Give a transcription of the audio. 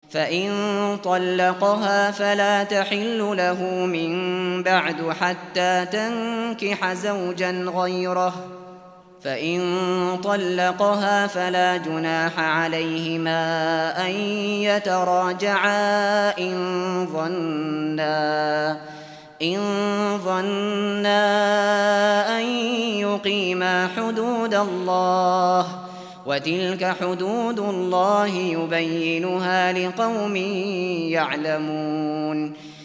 فإن طلقها فلا تحل له من بعد حتى تنكح زوجا غيره، فإن طلقها فلا جناح عليهما أن يتراجعا إن ظنا أن يقيما حدود الله، وتلك حدود الله يبينها لقوم يعلمون.